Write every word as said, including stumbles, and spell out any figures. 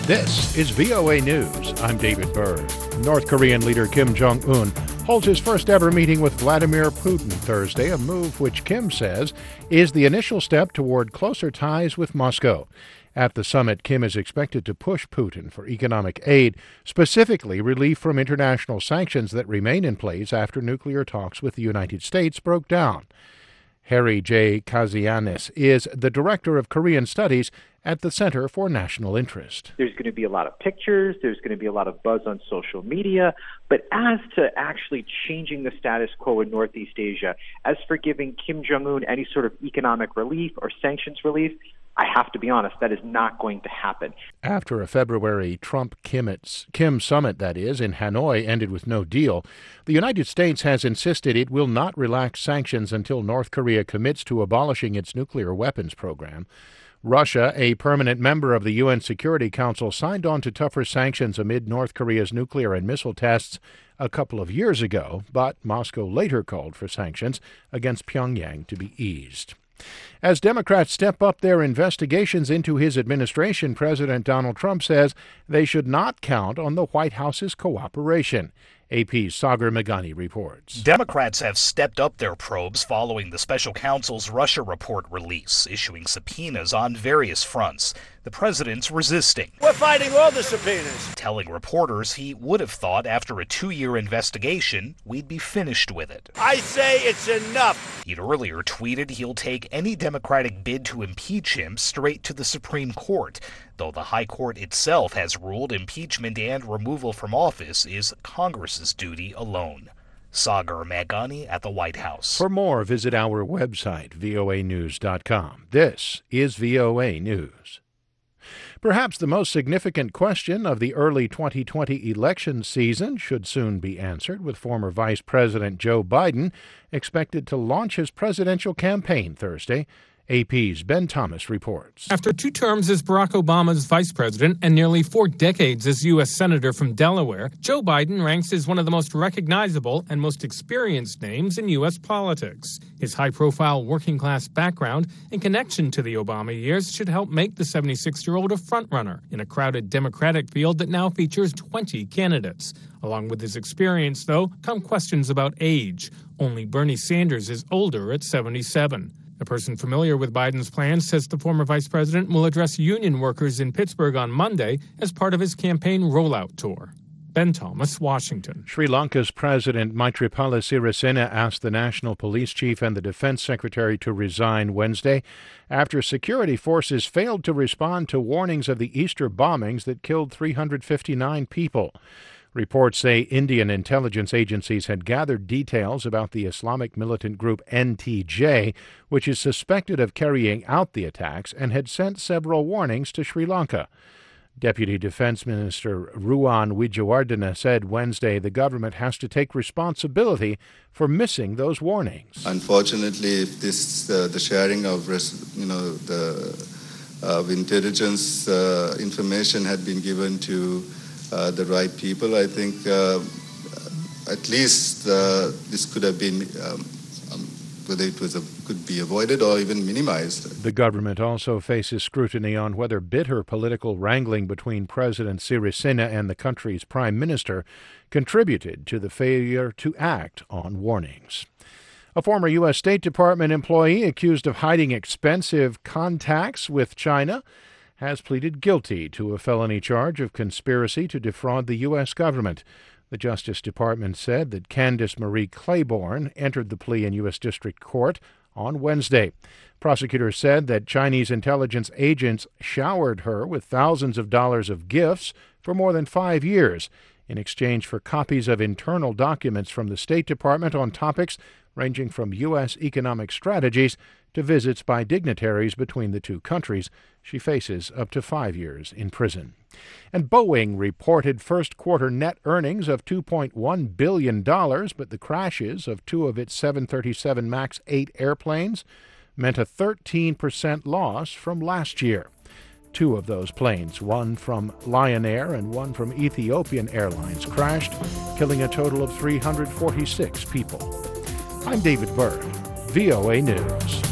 This is V O A News. I'm David Byrd. North Korean leader Kim Jong-un holds his first ever meeting with Vladimir Putin Thursday, a move which Kim says is the initial step toward closer ties with Moscow. At the summit, Kim is expected to push Putin for economic aid, specifically relief from international sanctions that remain in place after nuclear talks with the United States broke down. Harry J. Kazianis is the director of Korean Studies at the Center for National Interest. There's going to be a lot of pictures, there's going to be a lot of buzz on social media, but as to actually changing the status quo in Northeast Asia, as for giving Kim Jong-un any sort of economic relief or sanctions relief, I have to be honest, that is not going to happen. After a February Trump-Kim summit, that is, in Hanoi ended with no deal, the United States has insisted it will not relax sanctions until North Korea commits to abolishing its nuclear weapons program. Russia, a permanent member of the U N Security Council, signed on to tougher sanctions amid North Korea's nuclear and missile tests a couple of years ago, but Moscow later called for sanctions against Pyongyang to be eased. As Democrats step up their investigations into his administration, President Donald Trump says they should not count on the White House's cooperation. A P's Sagar Meghani reports. Democrats have stepped up their probes following the special counsel's Russia report release, issuing subpoenas on various fronts. The president's resisting. We're fighting all the subpoenas. Telling reporters he would have thought after a two-year investigation, we'd be finished with it. I say it's enough. He'd earlier tweeted he'll take any Democratic bid to impeach him straight to the Supreme Court, though the High Court itself has ruled impeachment and removal from office is Congress's duty alone. Sagar Meghani at the White House. For more, visit our website, V O A news dot com. This is V O A News. Perhaps the most significant question of the early twenty twenty election season should soon be answered, with former Vice President Joe Biden expected to launch his presidential campaign Thursday. A P's Ben Thomas reports. After two terms as Barack Obama's vice president and nearly four decades as U S Senator from Delaware, Joe Biden ranks as one of the most recognizable and most experienced names in U S politics. His high-profile working-class background and connection to the Obama years should help make the seventy-six-year-old a frontrunner in a crowded Democratic field that now features twenty candidates. Along with his experience, though, come questions about age. Only Bernie Sanders is older at seventy-seven. A person familiar with Biden's plans says the former vice president will address union workers in Pittsburgh on Monday as part of his campaign rollout tour. Ben Thomas, Washington. Sri Lanka's President Maithripala Sirisena asked the national police chief and the defense secretary to resign Wednesday after security forces failed to respond to warnings of the Easter bombings that killed three hundred fifty-nine people. Reports say Indian intelligence agencies had gathered details about the Islamic militant group N T J, which is suspected of carrying out the attacks, and had sent several warnings to Sri Lanka. Deputy Defense Minister Ruwan Wijewardena said Wednesday the government has to take responsibility for missing those warnings. Unfortunately, if this uh, the sharing of res- you know the uh, intelligence uh, information had been given to Uh, the right people, I think uh, at least uh, this could have been, um, um, whether it was a, could be avoided or even minimized. The government also faces scrutiny on whether bitter political wrangling between President Sirisena and the country's prime minister contributed to the failure to act on warnings. A former U S State Department employee accused of hiding expensive contacts with China has pleaded guilty to a felony charge of conspiracy to defraud the U S government. The Justice Department said that Candice Marie Claiborne entered the plea in U S District Court on Wednesday. Prosecutors said that Chinese intelligence agents showered her with thousands of dollars of gifts for more than five years in exchange for copies of internal documents from the State Department on topics ranging from U S economic strategies to visits by dignitaries between the two countries. She faces up to five years in prison. And Boeing reported first-quarter net earnings of two point one billion dollars, but the crashes of two of its seven thirty-seven MAX eight airplanes meant a thirteen percent loss from last year. Two of those planes, one from Lion Air and one from Ethiopian Airlines, crashed, killing a total of three hundred forty-six people. I'm David Byrd, V O A News.